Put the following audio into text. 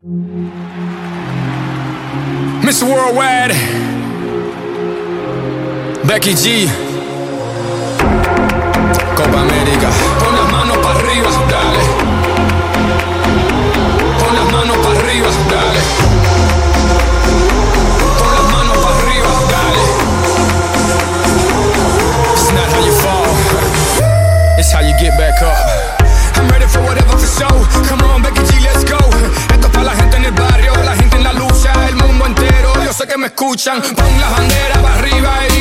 Mr. Worldwide, Becky G, Copa América. Pon las manos para arriba, dale. Pon las manos para arriba, dale. Pon las manos para arriba, dale. It's not how you fall, it's how you get back up. I'm ready for whatever for show. Come on, Becky G, let's go. Esto es para la gente en el barrio, la gente en la lucha, el mundo entero. Yo sé que me escuchan. Pon las banderas para arriba y